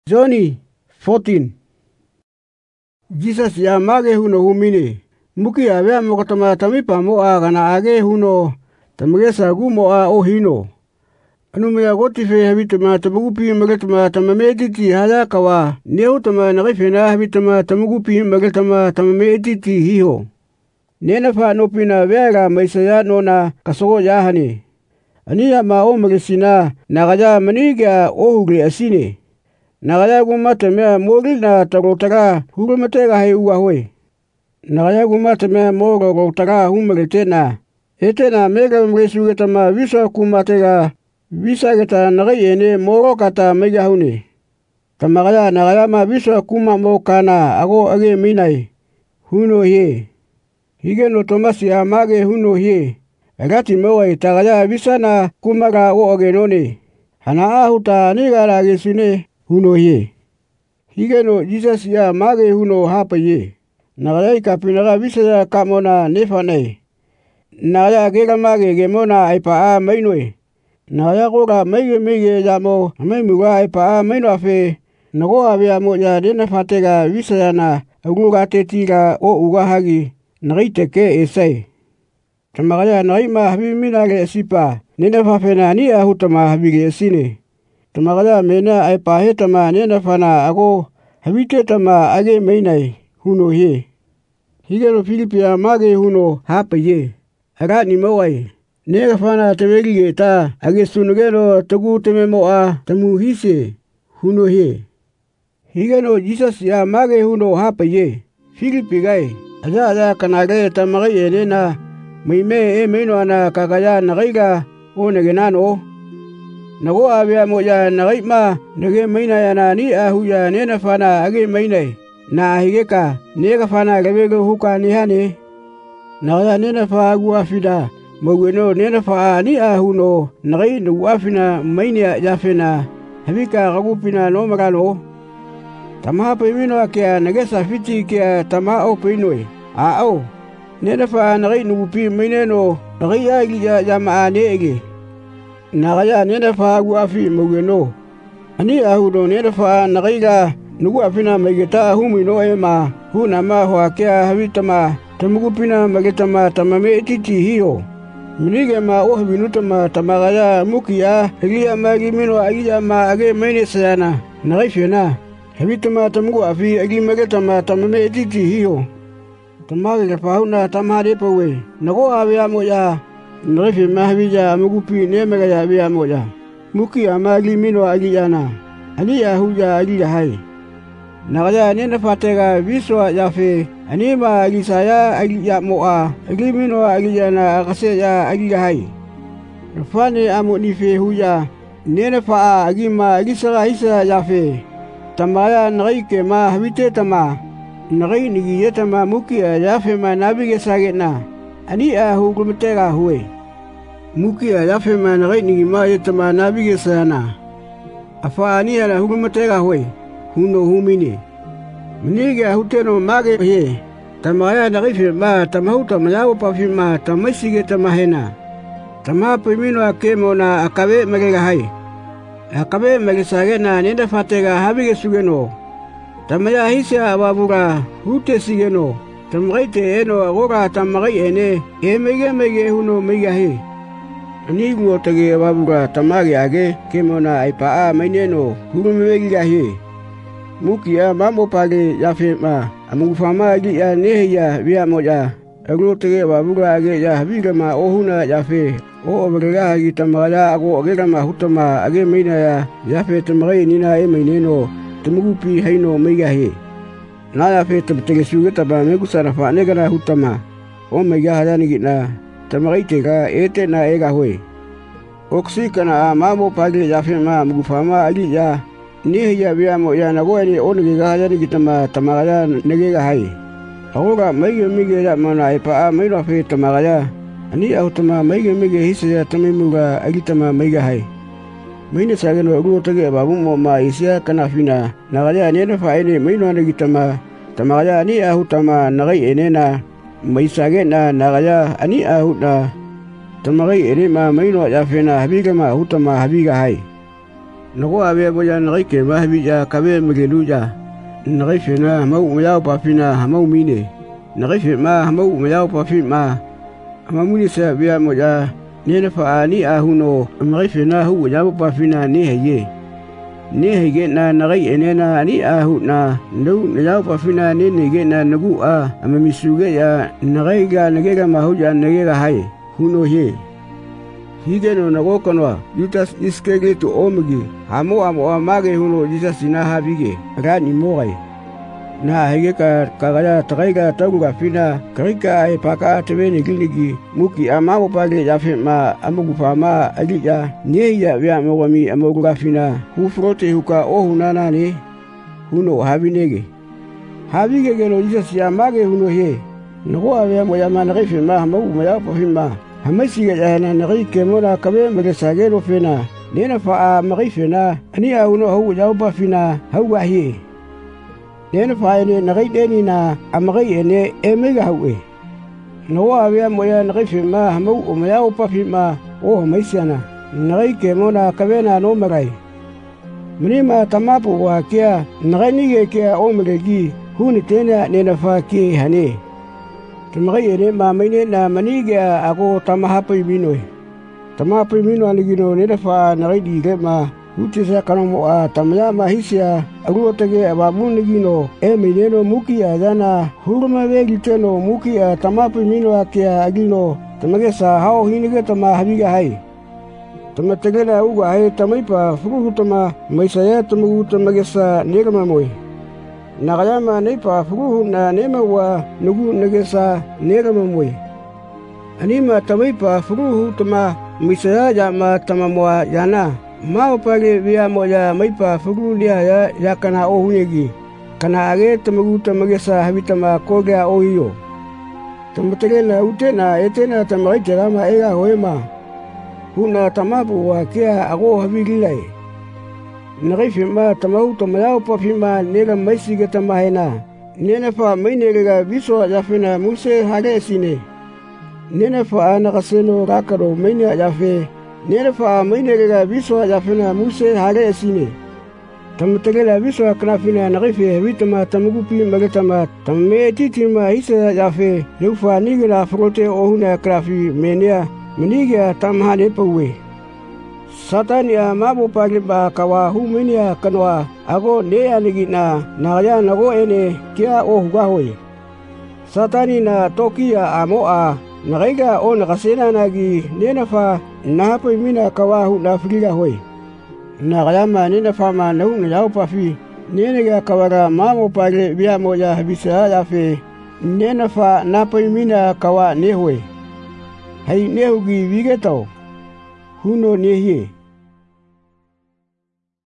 Johnny 14. Jesus ya mage huno humine. Muki avea mokotama tamipa moa gana age huno tamagesa gumoa o hino. Anumea gotife habitama tamagupi magetama tamamediti halakawa. Neutama narifena habitama tamagupi magetama tamamediti hiho. Nena fa nopina vera maisaya nona kasogo yahane. Ania ma o magesina nagaja maniga o hugre asine. Nagaya gumata mea mori na tarotara hurumatega hai uahoe. Nagaya gumata mea moro rotara humagetena. Etena mega mresugetama visa kumatega visa geta nagayene moro kata mega hune. Tamagaya nagaya ma visa kumamo kana ago age minai. Huno hie. Hige no Tomasi amage huno hie. Agati moa tagaya visa na kumaga o age none. Hana ahuta nigara gesine. Huno hie. Hige no Jesus ya mage huno hapa ye. Nagaya ikapinaga visa ya kamona nefanei. Nagaya gega mage gemona aipa a mainwe. Nagaya goga mege yamo maimuga aipa a mainoafe. Nago avea moja dena fatega visa ya na aguga tetira o ugahagi. Nagaiteke esai. Tamagaya naima habiminage sipa. Nena fafena ni ahutama habige esine. Tamagaya mena aipa hetama nena fana ago habite tama age mainai huno hie. Higero Filipia mage huno hapa ye. Aga ni mawai. Nega fana tewegige ta age sunugero tagu teme moa tamu hise huno hie. Higero Jesus ya mage huno hapa ye. Filipi gai. Aja kanage tamage nena maime meino ana kakaya nagaiga o negenano. Nago avea moja nagaima nage maina yana ni ahuya nena fana age mainai. Na higeka nega fana gabego huka nihane. Nagaya nena fa agu afida. Magweno nena fa ni ahuno nagai nu afina mainia yafena. Habika gagupina no magano. Tamaha pemino akia nagesa fiti kia tamaha o peinoi. Ao. Nena fa nagai nugupi maineno nagai agi yama ege. Nagaya nena fa agu afi magweno. Ani ahuno nena fa nagaiga nugu afina mageta humino ema. Hunama hoakea habitama tamugupina magetama tamame etiti hiyo. Minige ma ohabinutama tamagaya mukia hegia magi mino agia ma age maine sayana. Nagaifena. Habitama tamugu afi agi magetama tamame etiti hiyo. Tamage fauna tamade pawe. Nago avea moja. Nagaife mahabija mugupi nemegaya avea moja. Muki amagi mino agiana. Ani ahuja agia hai. Nagaya nena fatega viswa yafe. Anima agisaya agia moa. Agi mino agiana akase ya agia hai. Nafane amo nife huja. Nena faa agima agisara hisa yafe. Tamaya nagaike ma habite tama. Nagai nigiyeta ma mukia yafe ma nabige sagena. Ani ahu gulmetega huwe. Mukia yafe ma nagai nigima yeta ma nabige sana. Afa ani ala gulmetega huwe. Huno humine. Minige ahuteno mage ye. Tamaya nagaife ma tamahuta mayago pafima tamaisige tamahena. Tamaha pemino akemo na akabe magega hai. Akabe magesagena nenda fatega habige sugeno. Tamaya hisia ababura hute sigeno. Tamagaite eno agora tamagai ene. Mege huno megahe. Anigu otage ababura tamage age kemo na aipa a maineno hurumegiga he. Mukia mambo page yafe ma. Amugufama agi ya nehiya via moja. Agro tege babura age ya habiga ma ohuna yafe. O obrega agi tamagaya ago ogega ma hutama age maina ya yafe tamagai nina maineno. Tumugupi haino mega he. Na yafe tabtege sugeta ba megusara fa negara hutama. O mega hayani gitna. Tamagai tega ete na ega hoe. Oksikana a mambo page yafe ma amugufama agi ya. Nehiya via moja nago ni onegega hayani gitama tamagaya negega hai. Agoga mege ya mana aipa a maino fe tamagaya. Ani autama mege hisa ya tamimuga agitama mega hai. Maine sageno agulo tage babu mo ma isia kanafina. Nagaya nena fa ene maino anegitama. Tamagaya ani ahutama nagai enena. Maisagena nagaya ani ahutna. Tamagai ene ma maino yafena habiga ma ahutama habiga hai. Nago abe boya ngai ke mahbi ya kabe mgelu ya. Ngai fena mau mya pa fina mau mine. Ngai fe ma mau mya pa fi ma. Amamuni sa bia mo ya nene fa ani ahuno ngai fena hu ya pa fina ni heye. Ni hege na ngai enena ani ahu na ndu ya pa fina ni nege na nagu a amamisuge ya ngai ga nege ga mahu ya nege ga hai huno he. Higeno nago kanwa Judas iskege to omgi amo amage huno Jesus ina habige rani mogai na hege ka kagaya tagaiga taunga fina karika e paka tebeni giligi muki amamo page ya fema amugu fama alija nie ya vya mogami amugu fina hu frote huka ohunana ni huno habinege habige geno Jesus ya mage huno he nago avya mo ya manage fema amugu ya pofima hamasiga jahana nagi kemona kabe magasagelo fena nena fa magi fena ani auno hu jawba fina hu wahi nena fa ne nagi deni na amagi ene emega huwe no avya moya nagi fema hamu umya upa fima o maisiana nagi kemona kabe na no magai mnima tamapu wa kia nagi nige kia o magagi huni tena nena fa ki hani Tumakai ene mamaine na maniga ako tamahapai minoi. Tamahapai mino anigino nedafa naraidi gema utisa kanomo a tamaya mahisia aguotage abamunigino mineno muki adana hurma vegi teno muki a tamahapai mino akia agino tamagesa hao hinige tamahabiga hai. Tamategena uga hai tamaipa furuhutama maisaya tamagu tamagesa negamamoi. Nakayama naipa furuhu na nemawa nugu nagesa negamamoi. Anima tamaipa furuhu tama misaya jama tamamwa yana. Mao page via moya maipa furuhu lia ya kana ohunyegi. Kana age tamagu tamagesa habitama kogea ohiyo. Tamategena utena etena tamaitarama ega hoema. Huna tamapu wa kia ago habigilai. Ngai fima tamau tamayau pa fima nega maisiga tamahena nena fa mainega viso ya fina muse hale sine nena fa nakaseno rakaro maine ya fe nena fa mainega viso ya fina muse hale sine tamtegela viso kana fina ngai fe vitama tamugupi magatama tamme titima hisa ya fe lufa nigra frote ohuna krafi menia meniga tamhane pawe Satania mabu paglimba kawa huminia kanwa ago ne anigina na ya nago ene kia o hugahoi. Satani na tokia amoa nagaiga o nakasena nagi nenafa nahapo imina kawa hu na friga hoi. Nagayama nenafa ma nahu na yao pafi nenega kawara mabu pagle bia moya habisa ya fe nenafa napo imina kawa nehoi. Hai nehugi vigetau. Huno nehi